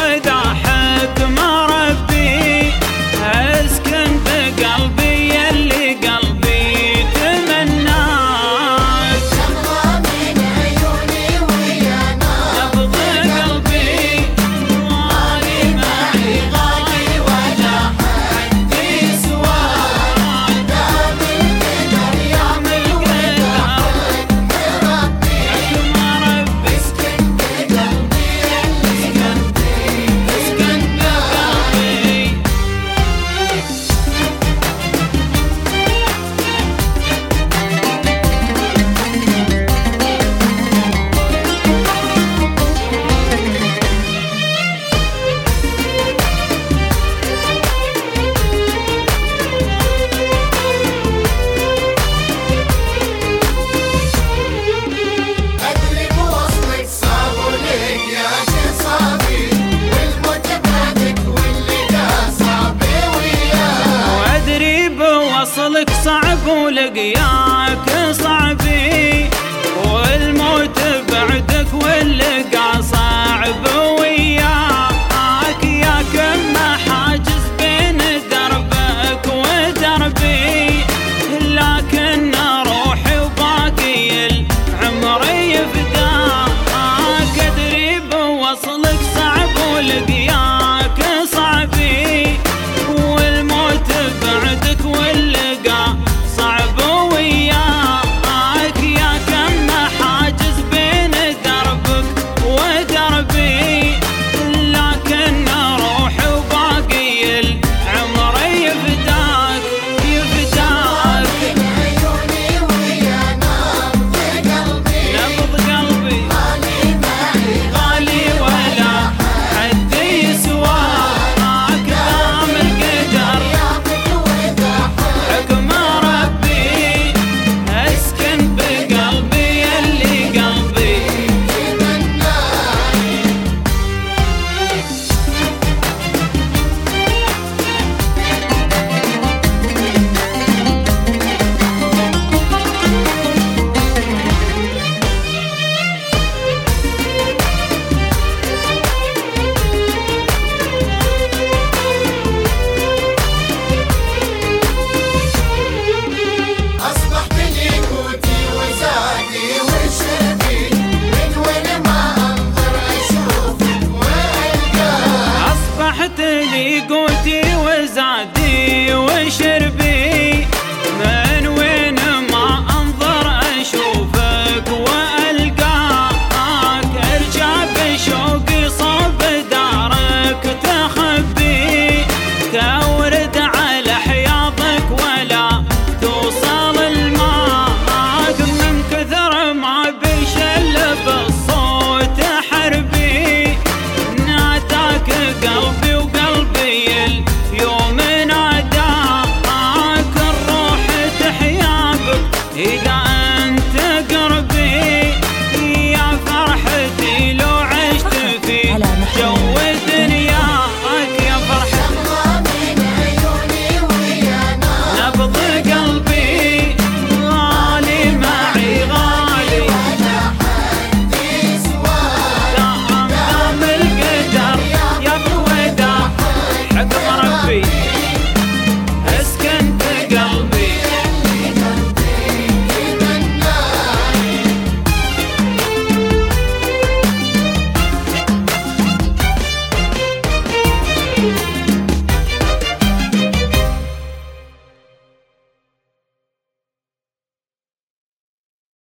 وذا حكم ربي اسكن بقلبي يلي قلبي تمناك. شمرة من عيوني ويا نار نبض قلبي غالي معي غالي ولا حد يسواك. دام القدر يعمل وذا حكم ربي حكم ربي اسكن بقلبي يلي قلبي اسكن بقلبي. أدري بوصلك صعب ولك يا خصامي والموت بعدك واللقاء صعب وياك. وادري بوصلك صعب ولقياك صعبي والموت بعدك واللقاء صعب وياك. يا كم حاجز بين دربك ودربي لكن روحي وباقي العمر يفداك. ادري بوصلك صعب ولقياك صعبي والموت بعدك واللقاء صعب وياك. يا كم حاجز بين دربك ودربي لكن روحي وباقي العمر يفداك يفداك. من عيوني ويا نار بقلبي نبض قلبي غالي معي غالي ولا حد يسواك. دام القدر يعمل وذا حكم ربي اسكن بقلبي يلي قلبي تمناك. أصبحت لي قوتي وزادي وشربي من وين ما أنظر أشوفك وألقاك. أصبحت لي قوتي وزادي وشربي من وين ما أنظر أشوفك وألقاك. أرجع بشوقي صوب دارك تخبي تورد على حياضك ولا توصل الماء. من كثر ما بيشل بالصوت حربي ناداك قلبي